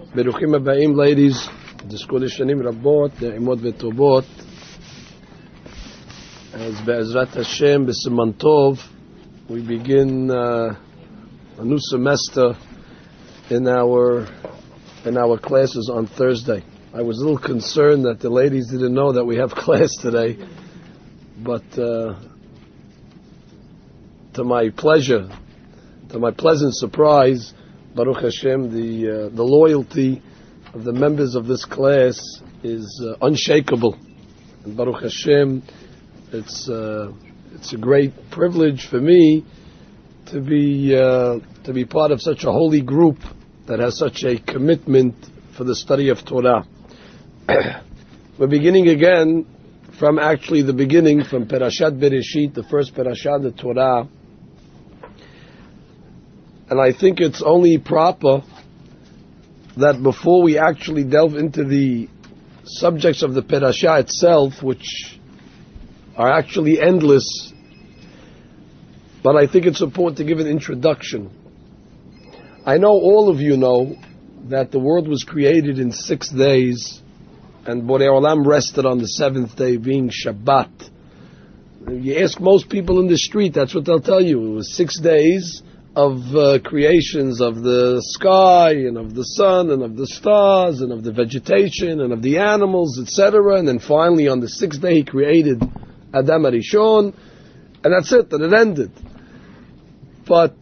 ברוכים הבאים, ladies. תזכו לשנים רבות, נעימות וטובות. אז בעזרת השם, בסימן טוב, we begin a new semester in our classes on Thursday. I was a little concerned that the ladies didn't know that we have class today, but to my pleasant surprise, Baruch Hashem, the loyalty of the members of this class is unshakable. And Baruch Hashem, it's a great privilege for me to be part of such a holy group that has such a commitment for the study of Torah. We're beginning again from actually the beginning, from Perashat Bereshit, the first Perashat of the Torah. And I think it's only proper that before we actually delve into the subjects of the Perashah itself, which are actually endless, but I think it's important to give an introduction. I know all of you know that the world was created in 6 days, and Borei Olam rested on the 7th day, being Shabbat. You ask most people in the street, that's what they'll tell you. It was 6 days of creations of the sky and of the sun and of the stars and of the vegetation and of the animals, etc. And then finally on the 6th day he created Adam Arishon, and that's it, and it ended. But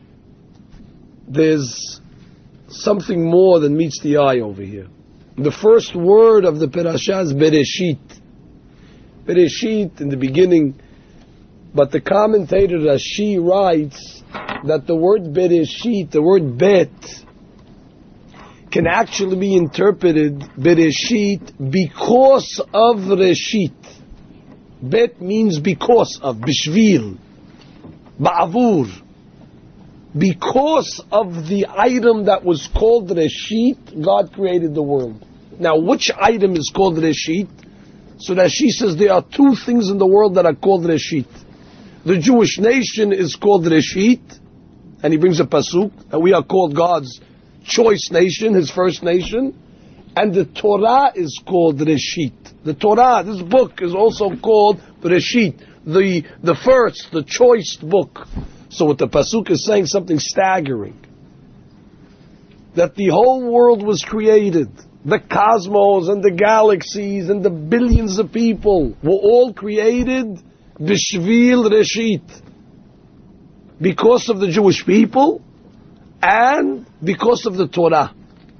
there's something more than meets the eye over here. The first word of the Perashah is Bereshit. Bereshit, in the beginning. But the commentator Rashi writes that the word Bereshit, the word Bet, can actually be interpreted Bereshit because of Reshit. Bet means because of, Bishvil, Ba'avur. Because of the item that was called Reshit, God created the world. Now, which item is called Reshit? So Rashi says there are 2 things in the world that are called Reshit. The Jewish nation is called Reshit, and he brings a pasuk, and we are called God's choice nation, his first nation. And the Torah is called Reshit. The Torah, this book, is also called Reshit, the first, the choice book. So what the pasuk is saying, something staggering. That the whole world was created. The cosmos and the galaxies and the billions of people were all created Bishvil Reshit, because of the Jewish people and because of the Torah.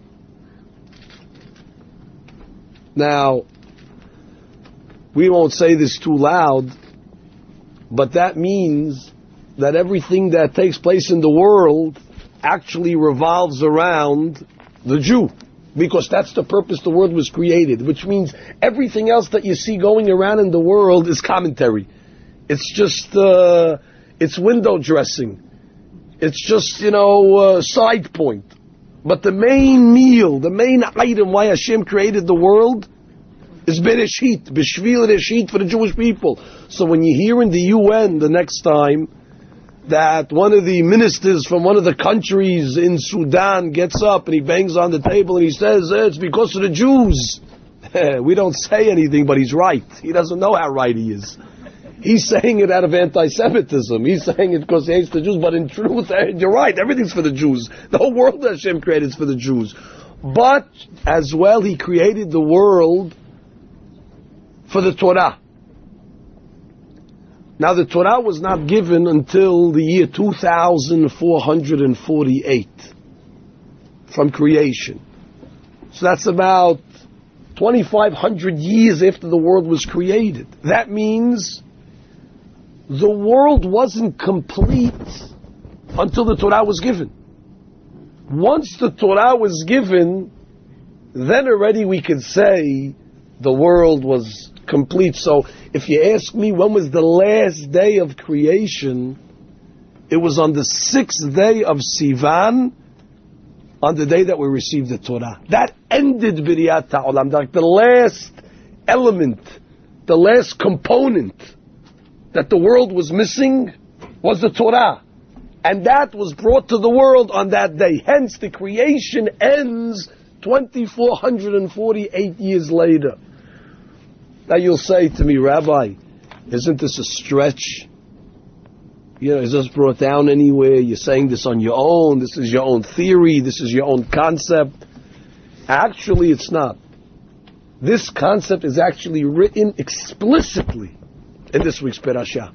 Now, we won't say this too loud, but that means that everything that takes place in the world actually revolves around the Jew, because that's the purpose the world was created, which means everything else that you see going around in the world is commentary. It's just, it's window dressing. It's just, side point. But the main meal, the main item why Hashem created the world is Bereshit, Bishvil Reshit, for the Jewish people. So when you hear in the UN the next time that one of the ministers from one of the countries in Sudan gets up and he bangs on the table and he says, it's because of the Jews. We don't say anything, but he's right. He doesn't know how right he is. He's saying it out of anti-Semitism. He's saying it because he hates the Jews. But in truth, you're right, everything's for the Jews. The whole world that Hashem created is for the Jews. But, as well, he created the world for the Torah. Now, the Torah was not given until the year 2448 from creation. So that's about 2,500 years after the world was created. That means the world wasn't complete until the Torah was given. Once the Torah was given, then already we could say the world was complete. So if you ask me when was the last day of creation, it was on the 6th day of Sivan, on the day that we received the Torah. That ended Biriyat Ha'olam. Like the last element, the last component that the world was missing was the Torah. And that was brought to the world on that day. Hence, the creation ends 2,448 years later. Now you'll say to me, Rabbi, isn't this a stretch? Is this brought down anywhere? You're saying this on your own. This is your own theory. This is your own concept. Actually, it's not. This concept is actually written explicitly in this week's Parashah.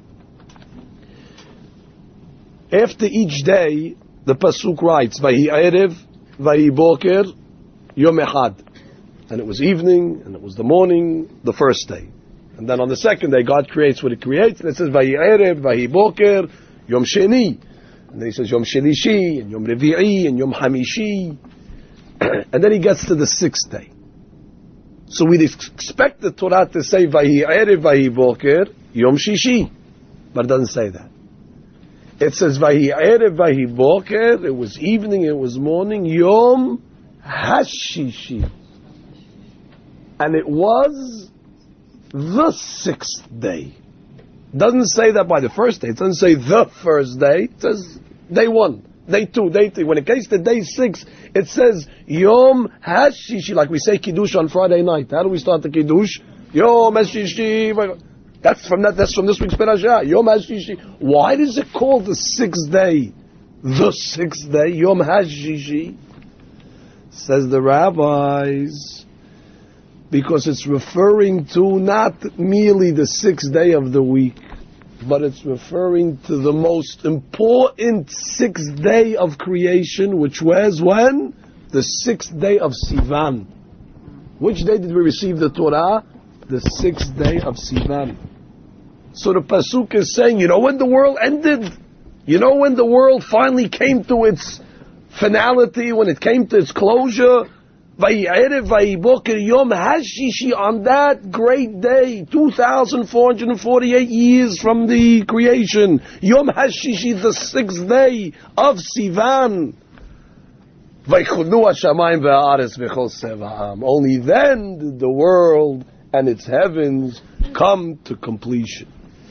After each day, the Pasuk writes, Vahi Erev, Vahi Boker, Yom Echad. And it was evening, and it was the morning, the first day. And then on the second day, God creates what He creates, and it says, Vahi Erev, Vahi Boker, Yom Sheni. And then He says, Yom Shelishi, and Yom Revi'i, and Yom Hamishi. And then He gets to the sixth day. So we'd expect the Torah to say, Vahi Erev, Vahi Boker, Yom Shishi. But it doesn't say that. It says, Vahi Erev, Vahi Boker, it was evening, it was morning, Yom Hashishi. And it was the sixth day. It doesn't say that by the first day. It doesn't say the first day. It says day one, day two, day three. When it comes to day 6, it says Yom Hashishi, like we say Kiddush on Friday night. How do we start the Kiddush? Yom Hashishi. That's from this week's Parashah. Yom Hashishi. Why is it called the sixth day? The sixth day, Yom Hashishi. Says the rabbis, because it's referring to not merely the sixth day of the week, but it's referring to the most important sixth day of creation, which was when? The sixth day of Sivan. Which day did we receive the Torah? The sixth day of Sivan. So the Pasuk is saying, when the world ended? When the world finally came to its finality, when it came to its closure? Vahi Erev, Vahi Boker, Yom Hashishi, on that great day, 2,448 years from the creation, Yom Hashishi, the sixth day of Sivan. Vaychunu hashamayim ve'aretz v'chol seva'am. Only then did the world and its heavens come to completion.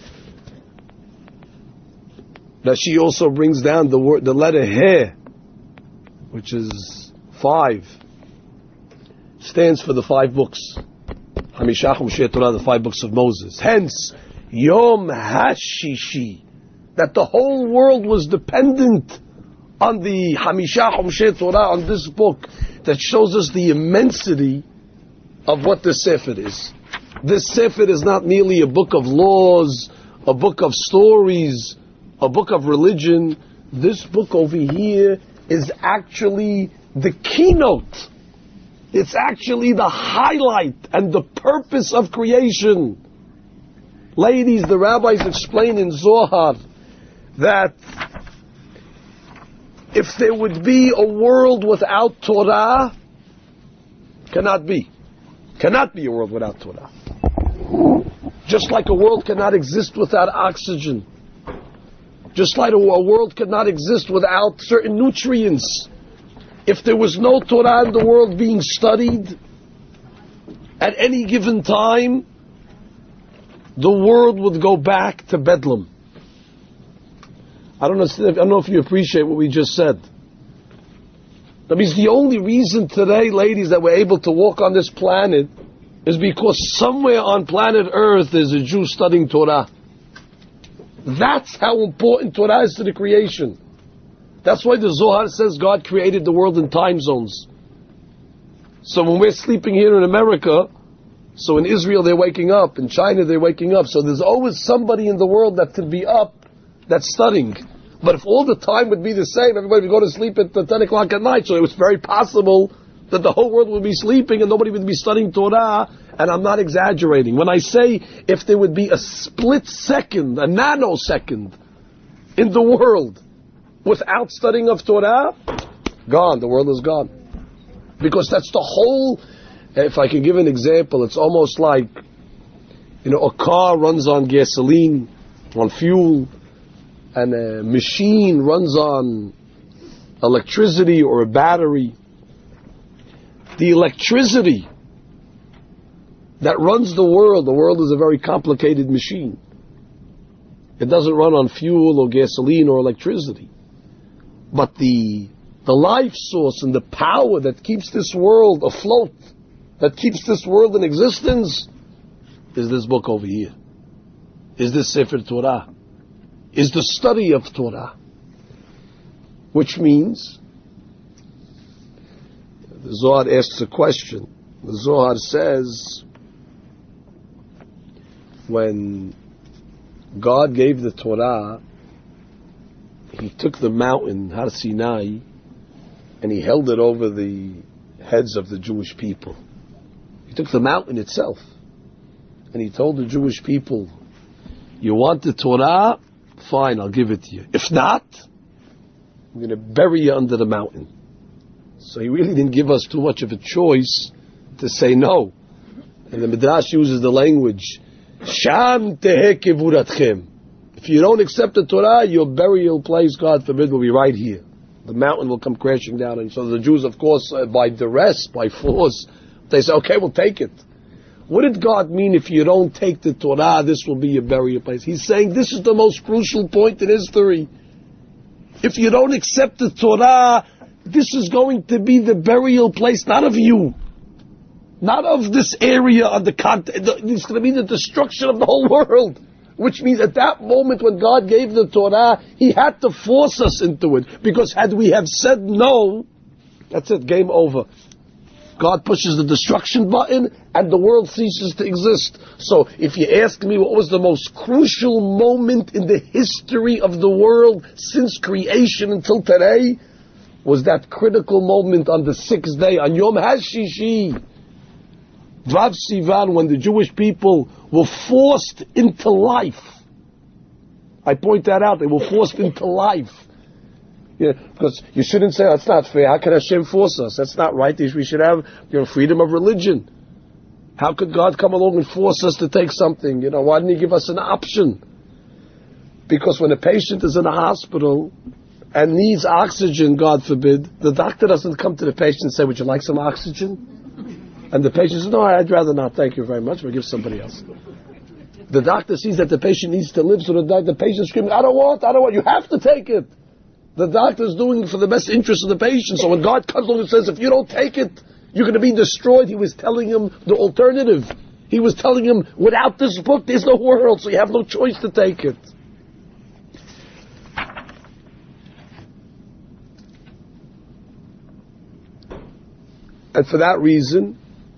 Rashi also brings down the letter He, which is 5. Stands for the 5 books. Hamishah Moshe Torah, the 5 books of Moses. Hence, Yom Hashishi, that the whole world was dependent on the Hamishah Moshe Torah, on this book, that shows us the immensity of what the Sefer is. This Sefer is not merely a book of laws, a book of stories, a book of religion. This book over here is actually the keynote. It's actually the highlight and the purpose of creation. Ladies, the rabbis explain in Zohar that if there would be a world without Torah, cannot be a world without Torah. Just like a world cannot exist without oxygen. Just like a world cannot exist without certain nutrients. If there was no Torah in the world being studied at any given time, the world would go back to Bedlam. I don't know if you appreciate what we just said. That means the only reason today, ladies, that we're able to walk on this planet is because somewhere on planet Earth there's a Jew studying Torah. That's how important Torah is to the creation. That's why the Zohar says God created the world in time zones. So when we're sleeping here in America, so in Israel they're waking up, in China they're waking up, so there's always somebody in the world that could be up that's studying. But if all the time would be the same, everybody would go to sleep at 10 o'clock at night, so it was very possible that the whole world would be sleeping and nobody would be studying Torah, and I'm not exaggerating. When I say if there would be a split second, a nanosecond in the world without studying of Torah, gone, the world is gone. Because that's the whole, if I can give an example, it's almost like, a car runs on gasoline, on fuel, and a machine runs on electricity or a battery. The electricity that runs the world is a very complicated machine. It doesn't run on fuel or gasoline or electricity. But the the life source and the power that keeps this world afloat, that keeps this world in existence, is this book over here. Is this Sefer Torah. Is the study of Torah. Which means, the Zohar asks a question. The Zohar says, when God gave the Torah, He took the mountain, Har Sinai, and He held it over the heads of the Jewish people. He took the mountain itself, and He told the Jewish people, you want the Torah? Fine, I'll give it to you. If not, I'm going to bury you under the mountain. So He really didn't give us too much of a choice to say no. And the Midrash uses the language, Sham teheh kevuratchem. If you don't accept the Torah, your burial place, God forbid, will be right here. The mountain will come crashing down. And so the Jews, of course, by duress, by force, they say, okay, we'll take it. What did God mean if you don't take the Torah, this will be your burial place? He's saying this is the most crucial point in history. If you don't accept the Torah, this is going to be the burial place, not of you, not of this area on the continent. It's going to be the destruction of the whole world. Which means at that moment when God gave the Torah, He had to force us into it. Because had we have said no, that's it, game over. God pushes the destruction button and the world ceases to exist. So if you ask me what was the most crucial moment in the history of the world since creation until today, was that critical moment on the 6th day, on Yom HaShishi, Vav Sivan, when the Jewish people were forced into life. I point that out, they were forced into life. Yeah, because you shouldn't say, that's not fair. How can Hashem force us? That's not right. We should have freedom of religion. How could God come along and force us to take something? Why didn't He give us an option? Because when a patient is in a hospital and needs oxygen, God forbid, the doctor doesn't come to the patient and say, would you like some oxygen? And the patient says, no, I'd rather not, thank you very much, we'll give somebody else. The doctor sees that the patient needs to live, so the patient screaming, I don't want, you have to take it. The doctor is doing it for the best interest of the patient. So when God comes along and says, if you don't take it, you're going to be destroyed, He was telling him the alternative. He was telling him, without this book, there's no world, so you have no choice to take it. And for that reason,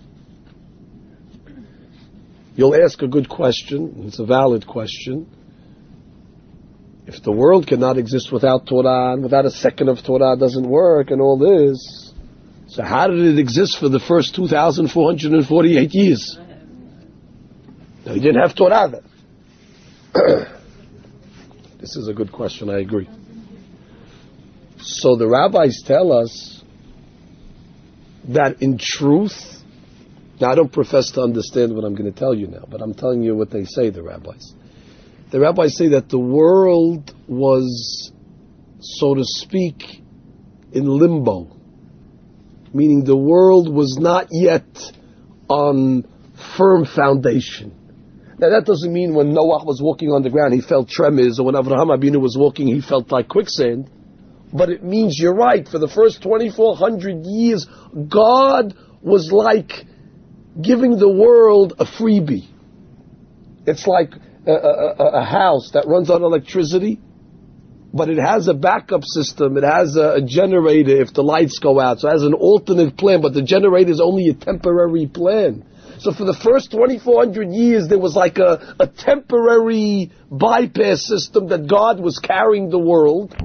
you'll ask a good question, it's a valid question. If the world cannot exist without Torah, and without a second of Torah doesn't work, and all this, so how did it exist for the first 2,448 years? Now, you didn't have Torah then. This is a good question, I agree. So the rabbis tell us that in truth, now I don't profess to understand what I'm going to tell you now, but I'm telling you what they say, the rabbis. The rabbis say that the world was, so to speak, in limbo. Meaning the world was not yet on firm foundation. Now that doesn't mean when Noah was walking on the ground he felt tremors, or when Avraham Abinu was walking he felt like quicksand. But it means, you're right, for the first 2,400 years, God was like giving the world a freebie. It's like a house that runs on electricity, but it has a backup system, it has a generator if the lights go out, so it has an alternate plan, but the generator is only a temporary plan. So for the first 2,400 years, there was like a temporary bypass system that God was carrying the world.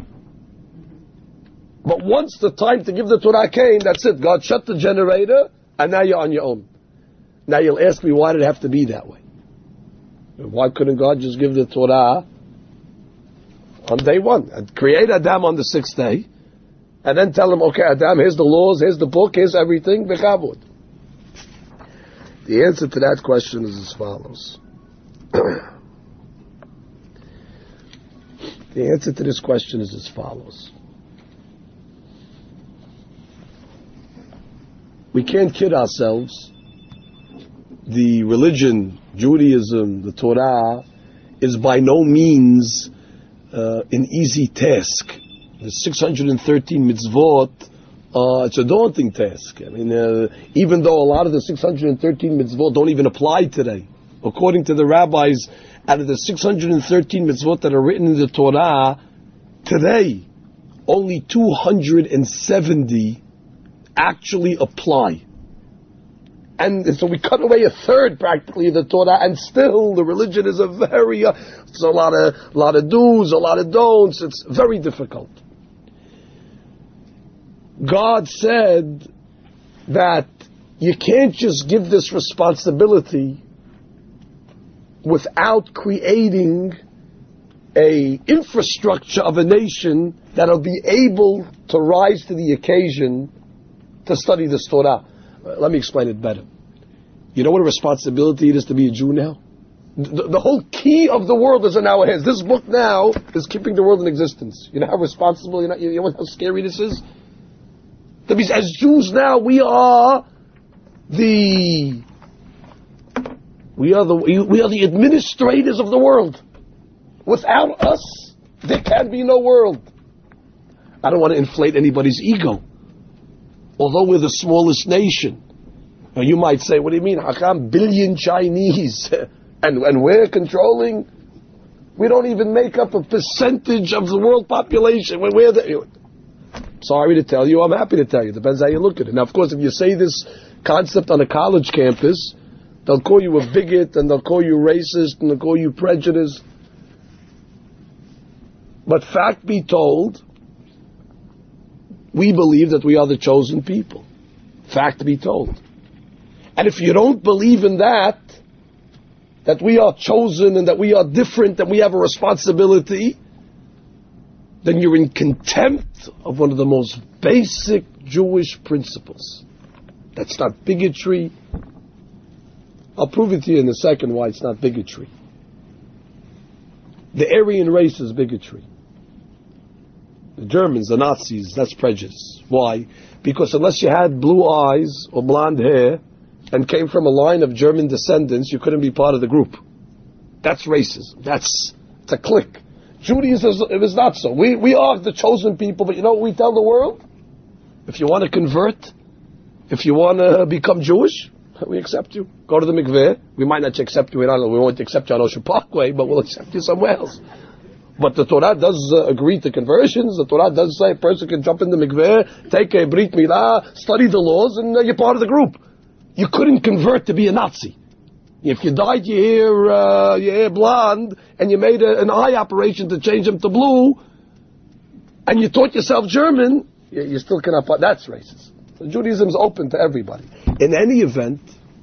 But once the time to give the Torah came, that's it. God shut the generator, and now you're on your own. Now you'll ask me, why did it have to be that way? Why couldn't God just give the Torah on day one and create Adam on the 6th day, and then tell him, okay, Adam, here's the laws, here's the book, here's everything, b'chavod? The answer to that question is as follows. The answer to this question is as follows. We can't kid ourselves. The religion, Judaism, the Torah, is by no means an easy task. the 613 mitzvot, it's a daunting task. I mean, even though a lot of the 613 mitzvot don't even apply today, according to the rabbis, out of the 613 mitzvot that are written in the Torah today, only 270 actually apply. And so we cut away a third practically of the Torah, and still the religion is it's a lot of do's, a lot of don'ts. It's very difficult. God said that you can't just give this responsibility without creating a infrastructure of a nation that'll be able to rise to the occasion to study this Torah. Let me explain it better. You know what a responsibility it is to be a Jew now? The whole key of the world is in our hands. This book now is keeping the world in existence. You know how responsible, you know how scary this is? That means as Jews now, we are the administrators of the world. Without us, there can be no world. I don't want to inflate anybody's ego. Although we're the smallest nation. Now you might say, what do you mean? How come billion Chinese? and we're controlling? We don't even make up a percentage of the world population. Sorry to tell you, I'm happy to tell you. Depends how you look at it. Now, of course, if you say this concept on a college campus, they'll call you a bigot, and they'll call you racist, and they'll call you prejudiced. But fact be told, we believe that we are the chosen people. Fact be told. And if you don't believe in that we are chosen and that we are different and we have a responsibility, then you're in contempt of one of the most basic Jewish principles. That's not bigotry. I'll prove it to you in a second why it's not bigotry. The Aryan race is bigotry. The Germans, the Nazis, that's prejudice. Why? Because unless you had blue eyes or blonde hair and came from a line of German descendants, you couldn't be part of the group. That's racism. It's a clique. Judaism is not so. We are the chosen people, but you know what we tell the world? If you want to convert, if you want to become Jewish, we accept you. Go to the mikveh. We might not accept you. We won't accept you on Ocean Parkway, but we'll accept you somewhere else. But the Torah does agree to conversions. The Torah does say a person can jump in the mikveh, take a brit milah, study the laws, and you're part of the group. You couldn't convert to be a Nazi. If you dyed your hair blonde and you made an eye operation to change them to blue, and you taught yourself German, you still cannot. That's racist. So Judaism is open to everybody. In any event,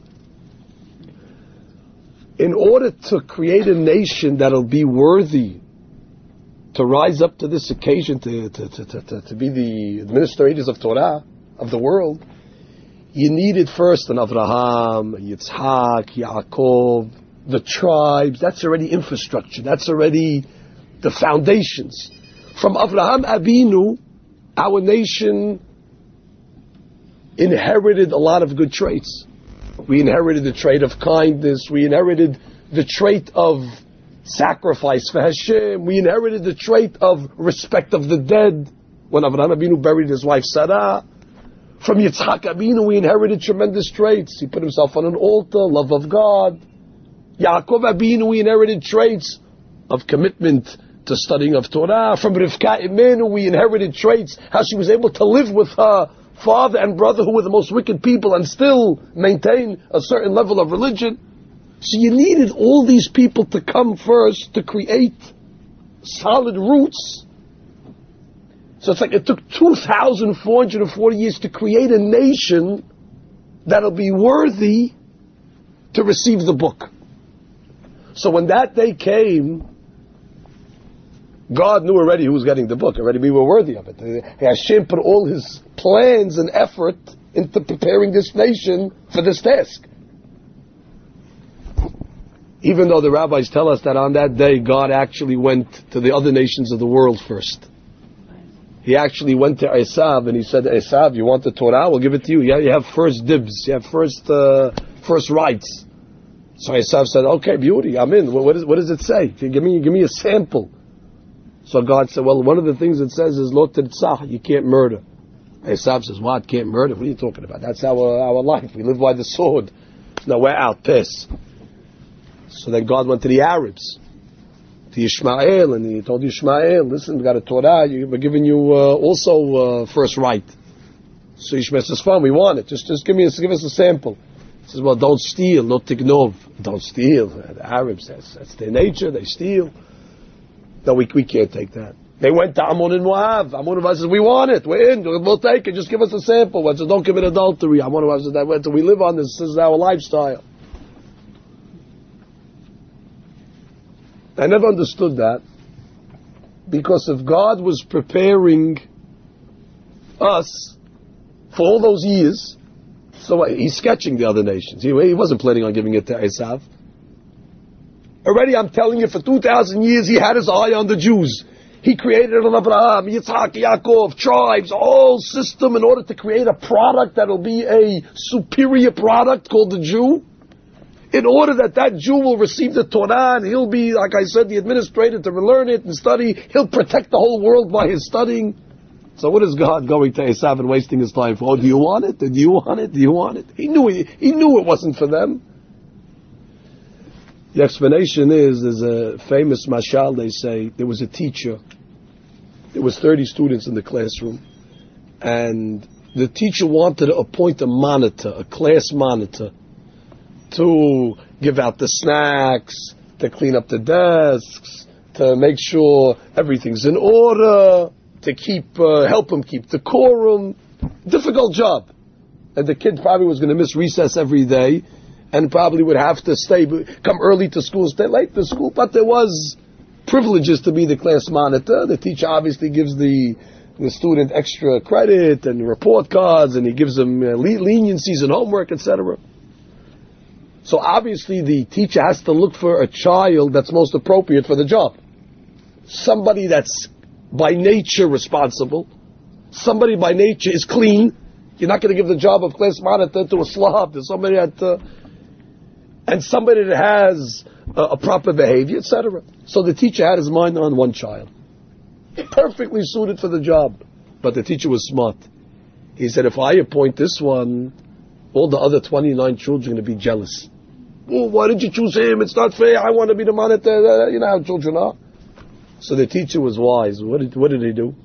in order to create a nation that'll be worthy to rise up to this occasion, to be the administrators of Torah, of the world, you needed first an Avraham, Yitzhak, Yaakov, the tribes. That's already infrastructure. That's already the foundations. From Avraham Avinu, our nation inherited a lot of good traits. We inherited the trait of kindness. We inherited the trait of sacrifice for Hashem. We inherited the trait of respect of the dead. When Avraham Avinu buried his wife Sarah, from Yitzhak Avinu we inherited tremendous traits. He put himself on an altar, love of God. Yaakov Avinu we inherited traits of commitment to studying of Torah. From Rivka Imenu we inherited traits, how she was able to live with her father and brother who were the most wicked people and still maintain a certain level of religion. So you needed all these people to come first to create solid roots. So it's like it took 2,440 years to create a nation that'll be worthy to receive the book. So when that day came, God knew already who was getting the book. Already we were worthy of it. Hashem put all his plans and effort into preparing this nation for this task. Even though the rabbis tell us that on that day God actually went to the other nations of the world first. He actually went to Esav and he said, Esav, you want the Torah? We'll give it to you. Yeah, you have first dibs. You have first rights. So Esav said, okay, beauty, I'm in. What does it say? Give me a sample. So God said, well, one of the things it says is lo tirtzah, you can't murder. Esav says, what? Can't murder? What are you talking about? That's our life. We live by the sword. No, we're out. Piss. So then God went to the Arabs, to Ishmael, and he told Ishmael, listen, we got a Torah, we're giving you also first right. So Ishmael says, fine, we want it. Just give us a sample. He says, well, don't steal, no tignov. Don't steal. The Arabs, that's their nature, they steal. No, we can't take that. They went to Ammon and Moab. Ammon and Moab says, we want it, we're in, we'll take it, just give us a sample. One says, don't commit adultery. Ammon and Moab says, we live on this is our lifestyle. I never understood that, because if God was preparing us for all those years, so he's sketching the other nations. He wasn't planning on giving it to Esav. Already I'm telling you, for 2,000 years he had his eye on the Jews. He created an Abraham, Yitzhak, Yaakov, tribes, a whole system in order to create a product that will be a superior product called the Jew. In order that Jew will receive the Torah and he'll be, like I said, the administrator to learn it and study. He'll protect the whole world by his studying. So what is God going to Esav and wasting his time for? Oh, do you want it? Do you want it? Do you want it? He knew it wasn't for them. The explanation is, there's a famous mashal, they say, there was a teacher. There was 30 students in the classroom. And the teacher wanted to appoint a monitor, a class monitor, to give out the snacks, to clean up the desks, to make sure everything's in order, to help him keep decorum. Difficult job. And the kid probably was going to miss recess every day, and probably would have to come early to school, stay late to school, but there was privileges to be the class monitor. The teacher obviously gives the student extra credit and report cards, and he gives them leniencies and homework, etc. So obviously the teacher has to look for a child that's most appropriate for the job. Somebody that's by nature responsible. Somebody by nature is clean. You're not going to give the job of class monitor to a slob. There's somebody and somebody that has a proper behavior, etc. So the teacher had his mind on one child. Perfectly suited for the job. But the teacher was smart. He said, if I appoint this one, all the other 29 children are going to be jealous. Oh, why did you choose him? It's not fair. I want to be the monitor. You know how children are. So the teacher was wise. What did he do?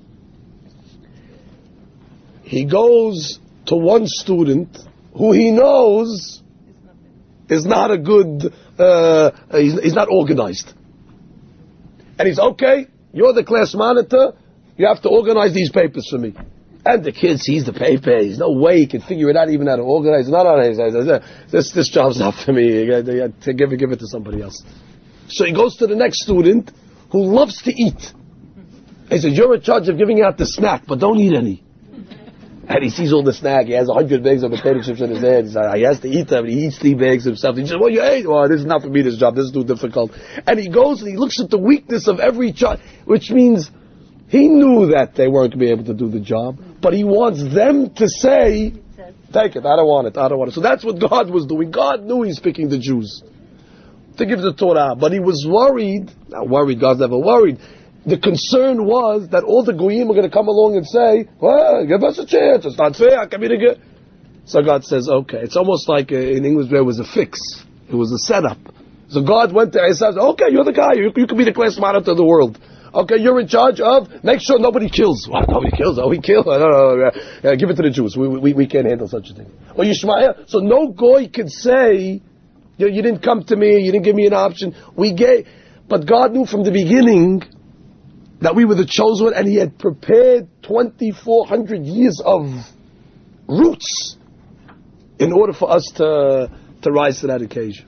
He goes to one student who he knows is not a good, he's not organized. And he's, okay, you're the class monitor, you have to organize these papers for me. And the kid sees the paper, there's no way he can figure it out even how to organize it. This job's not for me, give it to somebody else. So he goes to the next student who loves to eat. He says, you're in charge of giving out the snack, but don't eat any. And he sees all the snack. He has 100 bags of potato chips in his hand. He has to eat them. And he eats 3 bags himself. He says, well, you ate. Well, this is not for me, this job. This is too difficult. And he goes and he looks at the weakness of every child, which means he knew that they weren't going to be able to do the job. But he wants them to say, take it. I don't want it. So that's what God was doing. God knew he's picking the Jews to give the Torah. But he was worried. Not worried. God's never worried. The concern was that all the goyim are going to come along and say, well, give us a chance, it's not fair, So God says, okay. It's almost like in English there was a fix. It was a setup. So God went to Esav, okay, you're the guy, you can be the class monitor of the world. Okay, you're in charge of, make sure nobody kills. What, nobody kills? Oh, we kill? No. Give it to the Jews. We can't handle such a thing. Or Yishmael. So no goy could say, you didn't come to me, you didn't give me an option. But God knew from the beginning that we were the chosen one, and he had prepared 2,400 years of roots in order for us to rise to that occasion.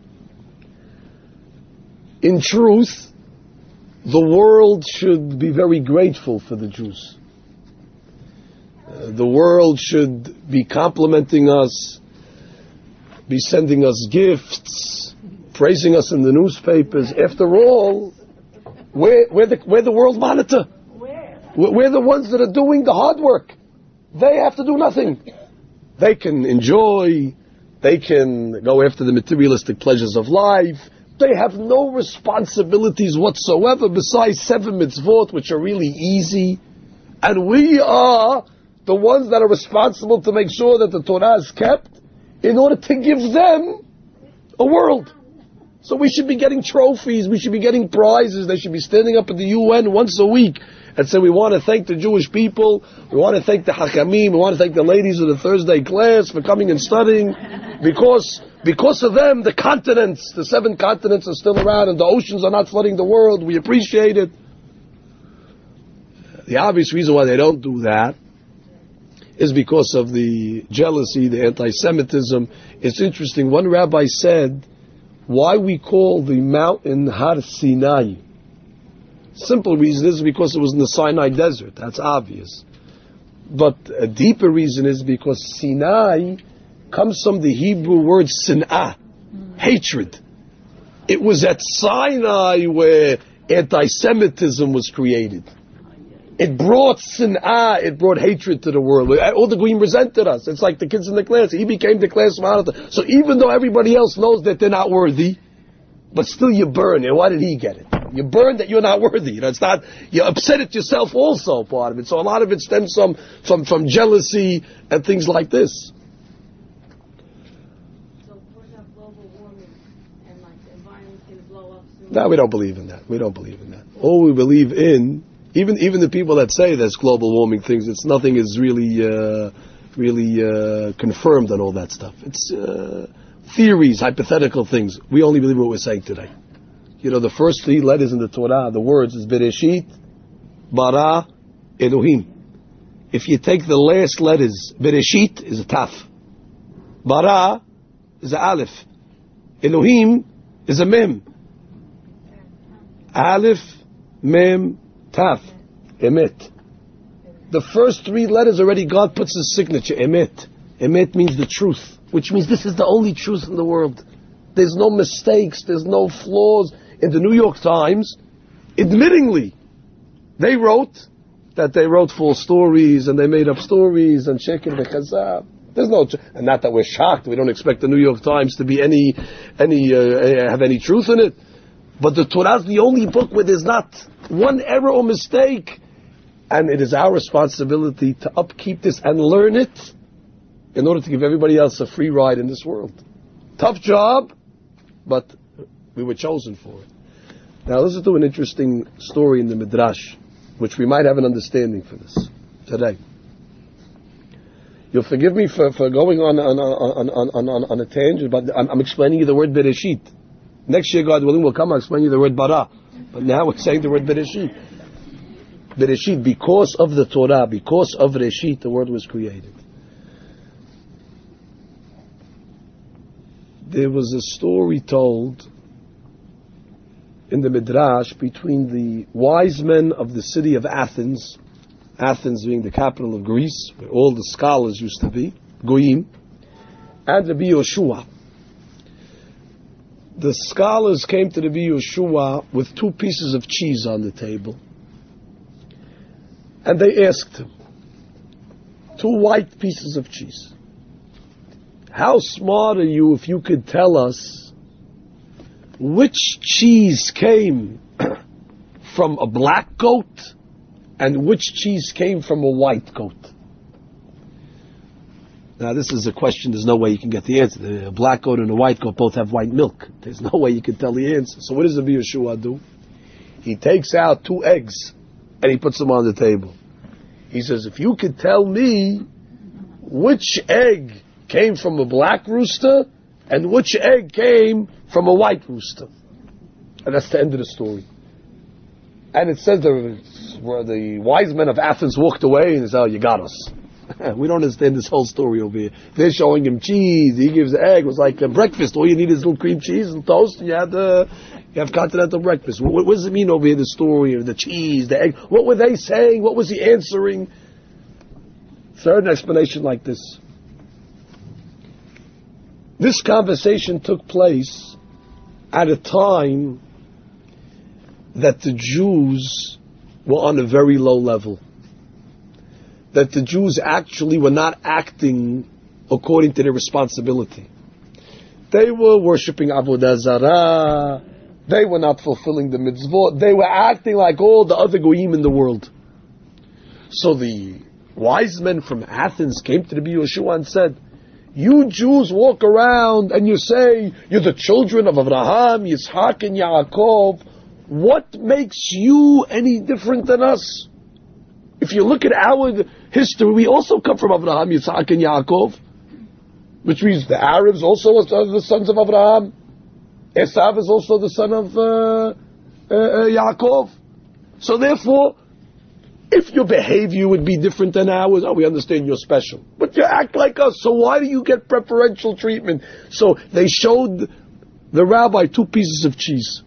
In truth, the world should be very grateful for the Jews. The world should be complimenting us, be sending us gifts, praising us in the newspapers. After all, we're the world monitor. We're the ones that are doing the hard work. They have to do nothing. They can enjoy. They can go after the materialistic pleasures of life. They have no responsibilities whatsoever besides 7 mitzvot, which are really easy. And we are the ones that are responsible to make sure that the Torah is kept in order to give them a world. So we should be getting trophies, we should be getting prizes, they should be standing up at the UN once a week and say, we want to thank the Jewish people, we want to thank the Hakamim, we want to thank the ladies of the Thursday class for coming and studying, because of them, the continents, the 7 continents are still around and the oceans are not flooding the world, we appreciate it. The obvious reason why they don't do that is because of the jealousy, the anti-Semitism. It's interesting, one rabbi said, why we call the mountain Har Sinai? Simple reason is because it was in the Sinai desert. That's obvious. But a deeper reason is because Sinai comes from the Hebrew word sin'ah, hatred. It was at Sinai where anti-Semitism was created. It brought sin'ah, it brought hatred to the world. All the Goyim resented us. It's like the kids in the class. He became the class monitor. So even though everybody else knows that they're not worthy, but still you burn. And why did he get it? You burn that you're not worthy. It's not, you upset it yourself also, part of it. So a lot of it stems from jealousy and things like this. So what about global warming and like the environment's going to blow up soon? No, we don't believe in that. We don't believe in that. All we believe in, even the people that say there's global warming things, it's nothing is really confirmed on all that stuff. It's theories, hypothetical things. We only believe what we're saying today. The first 3 letters in the Torah, the words is Bereshit, Bara, Elohim. If you take the last letters, Bereshit is a Taf, Bara is a Aleph, Elohim is a Mem. Aleph, Mem, Taf, Emet. The first 3 letters already God puts his signature, Emet. Emet means the truth, which means this is the only truth in the world. There's no mistakes, there's no flaws. In the New York Times, admittingly, they wrote that they wrote false stories and they made up stories and sheker v'chazab. There's no, and not that we're shocked. We don't expect the New York Times to be have any truth in it. But the Torah is the only book where there's not one error or mistake. And it is our responsibility to upkeep this and learn it in order to give everybody else a free ride in this world. Tough job, but we were chosen for it. Now listen to an interesting story in the Midrash, which we might have an understanding for this today. You'll forgive me for going on a tangent, but I'm explaining you the word Bereshit. Next year, God willing, will come, I'll explain you the word Bara. But now we're saying the word Bereshit. Bereshit, because of the Torah, because of Reshit, the word was created. There was a story told in the Midrash between the wise men of the city of Athens, Athens being the capital of Greece, where all the scholars used to be, Goyim, and Rabbi Yoshua. The scholars came to Rabbi Yoshua with 2 pieces of cheese on the table. And they asked him, 2 white pieces of cheese. How smart are you if you could tell us which cheese came from a black goat and which cheese came from a white goat? Now this is a question, there's no way you can get the answer. A black goat and a white goat both have white milk. There's no way you can tell the answer. So what does Rabbi Yeshua do? He takes out 2 eggs and he puts them on the table. He says, if you could tell me which egg came from a black rooster and which egg came from a white rooster. And that's the end of the story. And it says the wise men of Athens walked away and said, oh, you got us. We don't understand this whole story over here. They're showing him cheese, he gives the egg. It was like a breakfast. All you need is little cream cheese and toast, and you have continental breakfast. What does it mean over here, the story of the cheese, the egg? What were they saying? What was he answering? Third explanation like this. This conversation took place at a time that the Jews were on a very low level. That the Jews actually were not acting according to their responsibility. They were worshipping Avodah Zarah. They were not fulfilling the mitzvot. They were acting like all the other goyim in the world. So the wise men from Athens came to the Yeshua and said, you Jews walk around and you say you're the children of Abraham, Yitzhak, and Yaakov. What makes you any different than us? If you look at our history, we also come from Abraham, Yitzhak, and Yaakov, which means the Arabs also are the sons of Abraham. Esav is also the son of Yaakov. So therefore, if your behavior would be different than ours, we understand you're special. But you act like us, so why do you get preferential treatment? So they showed the rabbi 2 pieces of cheese.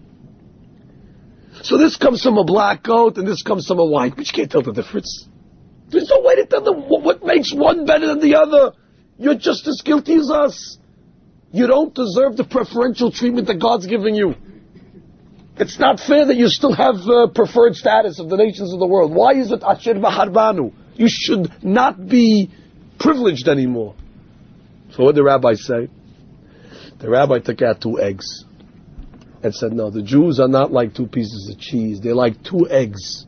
So this comes from a black coat and this comes from a white, but you can't tell the difference. There's no way to tell them what makes one better than the other. You're just as guilty as us. You don't deserve the preferential treatment that God's giving you. It's not fair that you still have preferred status of the nations of the world. Why is it Asher Baharbanu? You should not be privileged anymore. So what did the rabbi say? The rabbi took out 2 eggs and said, no, the Jews are not like 2 pieces of cheese. They're like 2 eggs.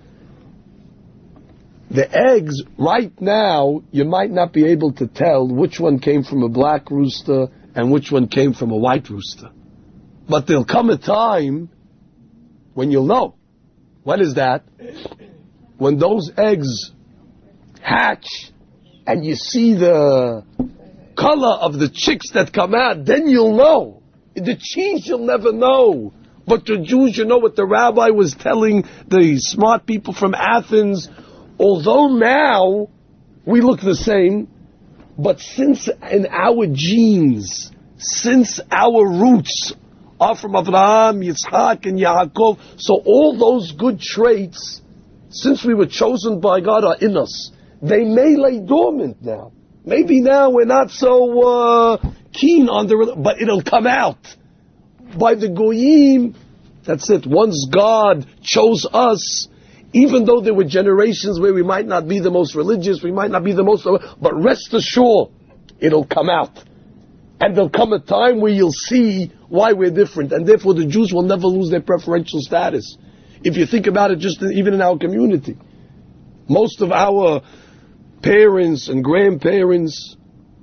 The eggs, right now, you might not be able to tell which one came from a black rooster and which one came from a white rooster. But there'll come a time when you'll know. When is that? When those eggs hatch and you see the color of the chicks that come out, then you'll know. The cheese you'll never know. But the Jews, you know what the rabbi was telling the smart people from Athens, although now we look the same, but since in our genes, since our roots are from Abraham, Yitzhak, and Yaakov, so all those good traits, since we were chosen by God, are in us. They may lay dormant now. Maybe now we're not so keen on but it'll come out. By the Goyim, that's it. Once God chose us, even though there were generations where we might not be the most religious, we might not be the most, but rest assured, it'll come out. And there'll come a time where you'll see why we're different. And therefore the Jews will never lose their preferential status. If you think about it, just even in our community, most of our parents and grandparents,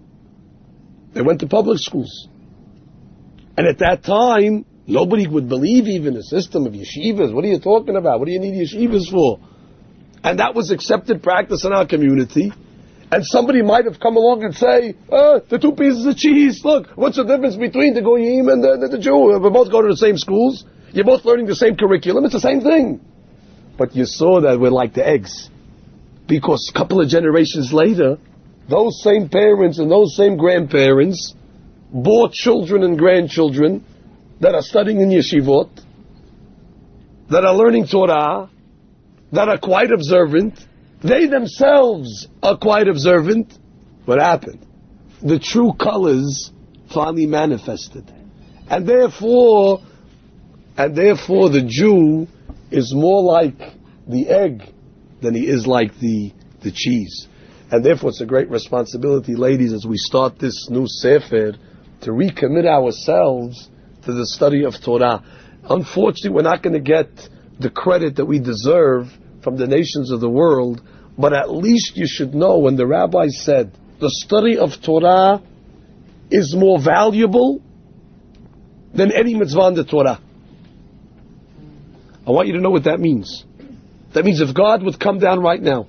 they went to public schools. And at that time, nobody would believe even a system of yeshivas. What are you talking about? What do you need yeshivas for? And that was accepted practice in our community. And somebody might have come along and say, the 2 pieces of cheese, look, what's the difference between the Goyim and the Jew? We both go to the same schools. You're both learning the same curriculum. It's the same thing. But you saw that we're like the eggs. Because a couple of generations later, those same parents and those same grandparents bore children and grandchildren that are studying in yeshivot, that are learning Torah, that are quite observant. They themselves are quite observant. What happened? The true colors finally manifested. And therefore the Jew is more like the egg than he is like the cheese. And therefore it's a great responsibility, ladies, as we start this new Sefer, to recommit ourselves to the study of Torah. Unfortunately, we're not going to get the credit that we deserve from the nations of the world, but at least you should know when the rabbi said the study of Torah is more valuable than any mitzvah in the Torah. I want you to know what that means. That means if God would come down right now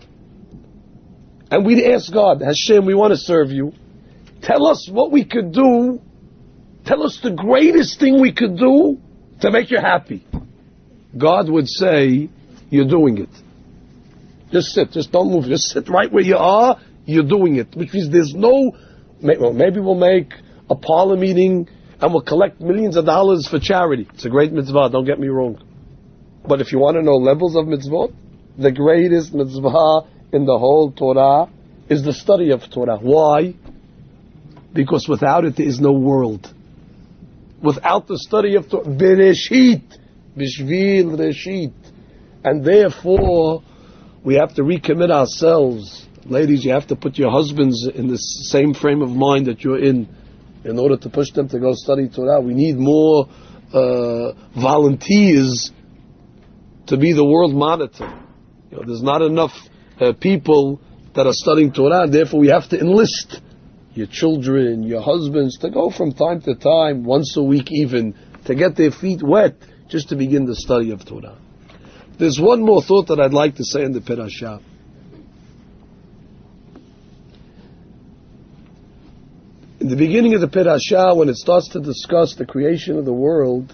and we'd ask God, Hashem, we want to serve you, tell us what we could do, tell us the greatest thing we could do to make you happy. God would say, you're doing it. Just sit, just don't move, just sit right where you are, you're doing it. Which means there's no, maybe we'll make a parlor meeting and we'll collect millions of dollars for charity. It's a great mitzvah, don't get me wrong. But if you want to know levels of mitzvot, the greatest mitzvah in the whole Torah is the study of Torah. Why? Because without it there is no world. Without the study of Torah, Bereshit, Bishvil Reshit. And therefore, we have to recommit ourselves. Ladies, you have to put your husbands in the same frame of mind that you're in. in order to push them to go study Torah. We need more volunteers to be the world monitor. There's not enough people that are studying Torah, and therefore we have to enlist your children, your husbands, to go from time to time, once a week even, to get their feet wet, just to begin the study of Torah. There's one more thought that I'd like to say in the Perashah. In the beginning of the Perashah, when it starts to discuss the creation of the world,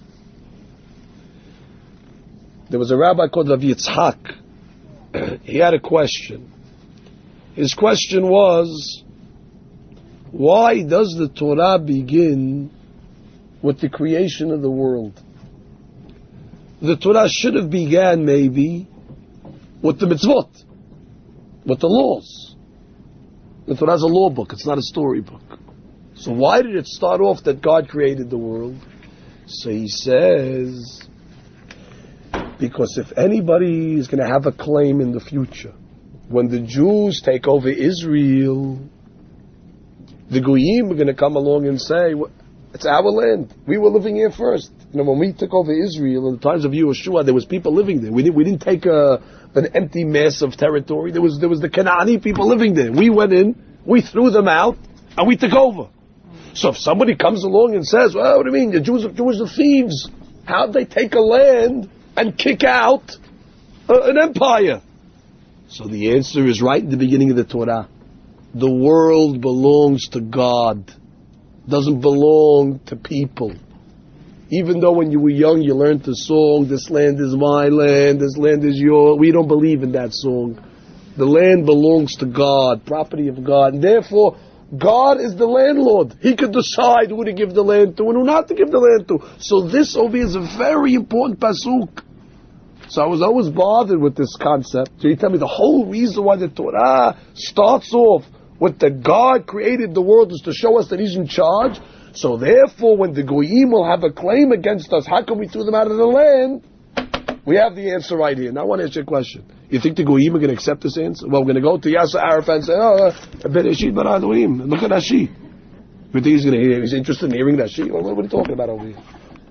there was a rabbi called Rav Yitzhak. He had a question. His question was, why does the Torah begin with the creation of the world? The Torah should have began maybe with the mitzvot, with the laws. The Torah is a law book, it's not a storybook. So why did it start off that God created the world? So he says, because if anybody is going to have a claim in the future, when the Jews take over Israel, the Goyim are going to come along and say, it's our land. We were living here first. When we took over Israel, in the times of Yehoshua, there was people living there. We didn't take an empty mass of territory. There was the Canaanite people living there. We went in, we threw them out, and we took over. So if somebody comes along and says, well, what do you mean? The Jews are thieves. How'd they take a land and kick out an empire? So the answer is right in the beginning of the Torah. The world belongs to God. Doesn't belong to people. Even though when you were young you learned the song, this land is my land, this land is yours. We don't believe in that song. The land belongs to God, property of God. And therefore, God is the landlord. He could decide who to give the land to and who not to give the land to. So this over here is a very important pasuk. So I was always bothered with this concept. So you tell me the whole reason why the Torah starts off with that God created the world is to show us that He's in charge. So therefore, when the Goyim will have a claim against us, how come we threw them out of the land? We have the answer right here. Now I want to ask you a question. You think the Goyim are going to accept this answer? Well, we're going to go to Yasser Arafat and say, Bereshit bara Elohim. Look at Rashi. You think he's interested in hearing Rashi? Well, what are you talking about over here?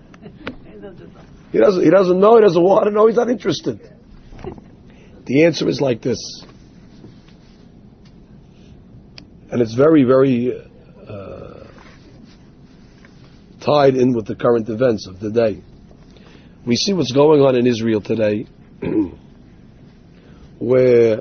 He doesn't know, he doesn't want to know, he's not interested. The answer is like this. And it's very, very tied in with the current events of the day. We see what's going on in Israel today, where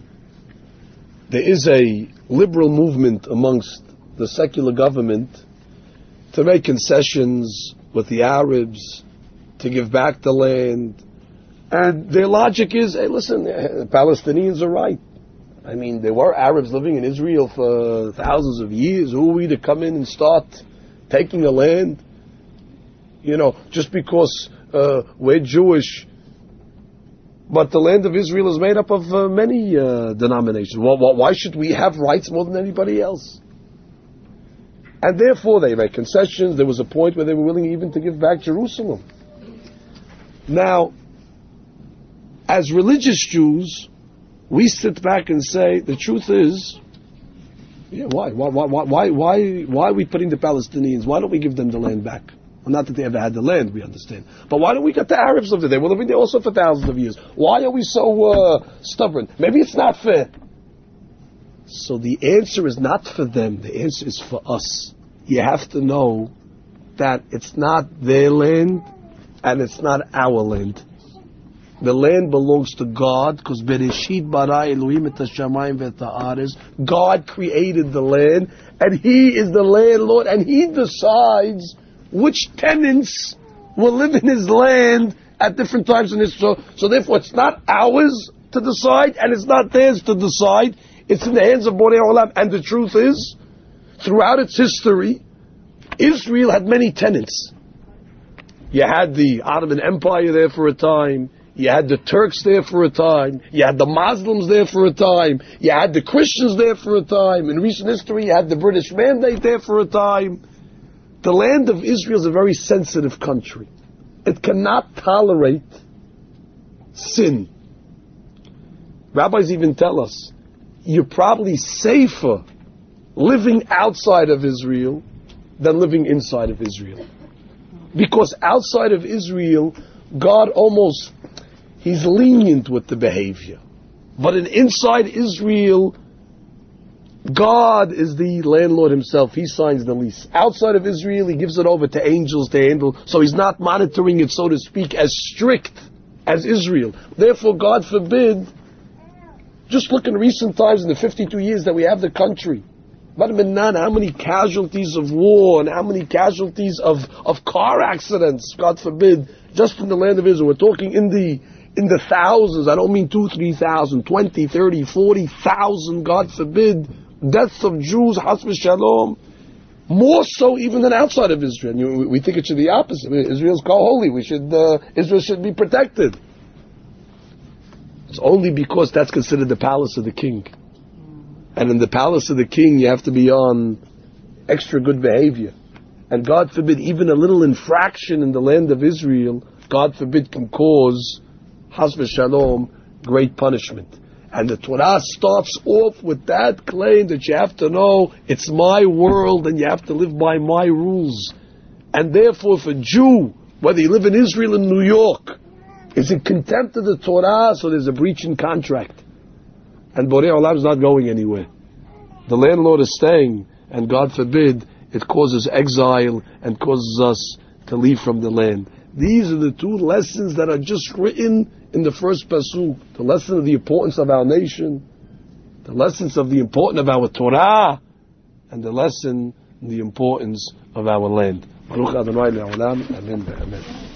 there is a liberal movement amongst the secular government to make concessions with the Arabs, to give back the land. And their logic is, hey, listen, the Palestinians are right. I mean, there were Arabs living in Israel for thousands of years. Who are we to come in and start taking a land? Just because we're Jewish. But the land of Israel is made up of many denominations. Why should we have rights more than anybody else? And therefore they make concessions. There was a point where they were willing even to give back Jerusalem. Now, as religious Jews, we sit back and say, the truth is, why are we putting the Palestinians? Why don't we give them the land back? Well, not that they ever had the land, we understand. But why don't we get the Arabs live there? They were living there also for thousands of years. Why are we so stubborn? Maybe it's not fair. So the answer is not for them. The answer is for us. You have to know that it's not their land and it's not our land. The land belongs to God, because Bereshit bara Elohim et hashamayim ve'et haaretz. God created the land, and He is the landlord, and He decides which tenants will live in His land at different times in history. So therefore, it's not ours to decide, and it's not theirs to decide. It's in the hands of Borei Olam. And the truth is, throughout its history, Israel had many tenants. You had the Ottoman Empire there for a time. You had the Turks there for a time. You had the Muslims there for a time. You had the Christians there for a time. In recent history, you had the British Mandate there for a time. The land of Israel is a very sensitive country. It cannot tolerate sin. Rabbis even tell us, you're probably safer living outside of Israel than living inside of Israel. Because outside of Israel, God almost, He's lenient with the behavior. But inside Israel, God is the landlord Himself. He signs the lease. Outside of Israel, He gives it over to angels to handle. So He's not monitoring it, so to speak, as strict as Israel. Therefore, God forbid, just look in recent times, in the 52 years that we have the country, how many casualties of war and how many casualties of car accidents, God forbid, just in the land of Israel. We're talking in the thousands. I don't mean 2,000, 3,000, 20, 30, 40,000, God forbid, deaths of Jews, has v'shalom, more so even than outside of Israel. We think it should be the opposite. Israel's holy. Israel should be protected. It's only because that's considered the palace of the king. And in the palace of the king, you have to be on extra good behavior. And God forbid, even a little infraction in the land of Israel, God forbid, can cause, has v'shalom, great punishment. And the Torah starts off with that claim that you have to know it's my world and you have to live by my rules. And therefore, if a Jew, whether you live in Israel or New York, is in contempt of the Torah, so there's a breach in contract. And Borei Olam is not going anywhere. The landlord is staying, and God forbid, it causes exile and causes us to leave from the land. These are the two lessons that are just written in the first pasuk. The lesson of the importance of our nation, the lessons of the importance of our Torah, and the lesson, the importance of our land. Baruch Adonai le'olam. Amen. Amen.